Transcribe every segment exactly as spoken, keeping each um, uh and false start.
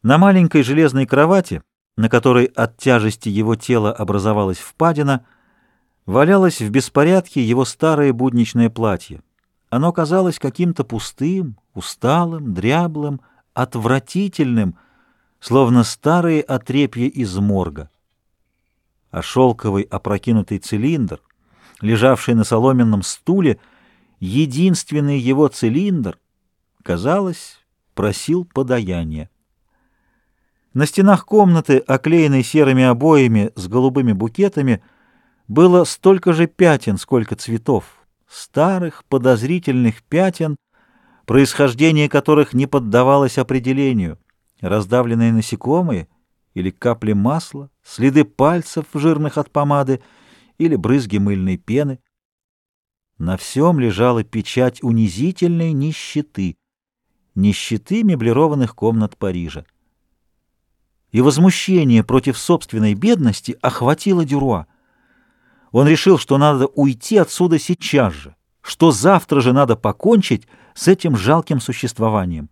На маленькой железной кровати, на которой от тяжести его тела образовалась впадина, валялось в беспорядке его старое будничное платье. Оно казалось каким-то пустым, усталым, дряблым, отвратительным, словно старые отрепья из морга. А шелковый опрокинутый цилиндр, лежавший на соломенном стуле, единственный его цилиндр, казалось, просил подаяния. На стенах комнаты, оклеенной серыми обоями с голубыми букетами, было столько же пятен, сколько цветов, старых подозрительных пятен, происхождение которых не поддавалось определению, раздавленные насекомые или капли масла, следы пальцев, жирных от помады, или брызги мыльной пены. На всем лежала печать унизительной нищеты, нищеты меблированных комнат Парижа. И возмущение против собственной бедности охватило Дюруа. Он решил, что надо уйти отсюда сейчас же, что завтра же надо покончить с этим жалким существованием.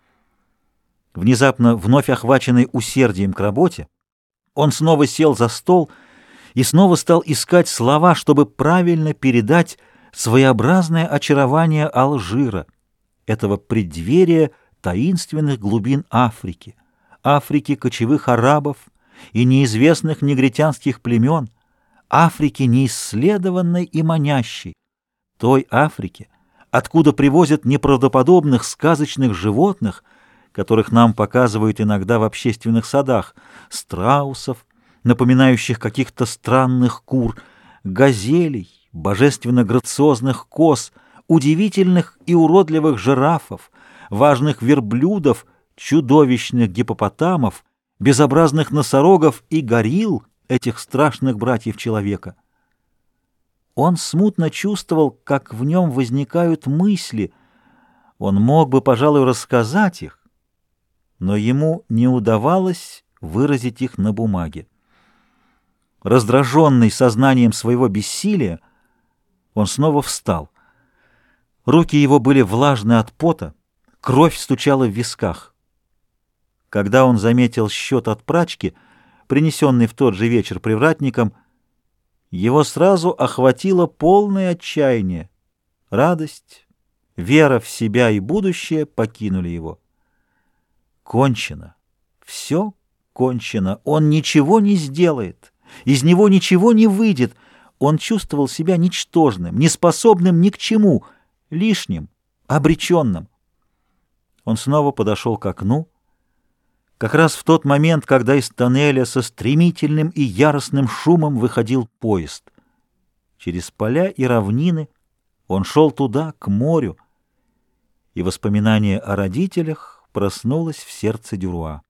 Внезапно, вновь охваченный усердием к работе, он снова сел за стол и снова стал искать слова, чтобы правильно передать своеобразное очарование Алжира, этого преддверия таинственных глубин Африки, Африки кочевых арабов и неизвестных негритянских племен, Африки неисследованной и манящей, той Африки, откуда привозят неправдоподобных сказочных животных, которых нам показывают иногда в общественных садах, страусов, напоминающих каких-то странных кур, газелей, божественно-грациозных коз, удивительных и уродливых жирафов, важных верблюдов, чудовищных гиппопотамов, безобразных носорогов и горилл, этих страшных братьев человека. Он смутно чувствовал, как в нем возникают мысли. Он мог бы, пожалуй, рассказать их, но ему не удавалось выразить их на бумаге. Раздраженный сознанием своего бессилия, он снова встал. Руки его были влажны от пота, кровь стучала в висках. Когда он заметил счет от прачки, принесенный в тот же вечер привратником, его сразу охватило полное отчаяние. Радость, вера в себя и будущее покинули его. Кончено. Все кончено. Он ничего не сделает. Из него ничего не выйдет. Он чувствовал себя ничтожным, неспособным ни к чему, лишним, обреченным. Он снова подошел к окну, как раз в тот момент, когда из тоннеля со стремительным и яростным шумом выходил поезд. Через поля и равнины он шел туда, к морю, и воспоминание о родителях проснулось в сердце Дюруа.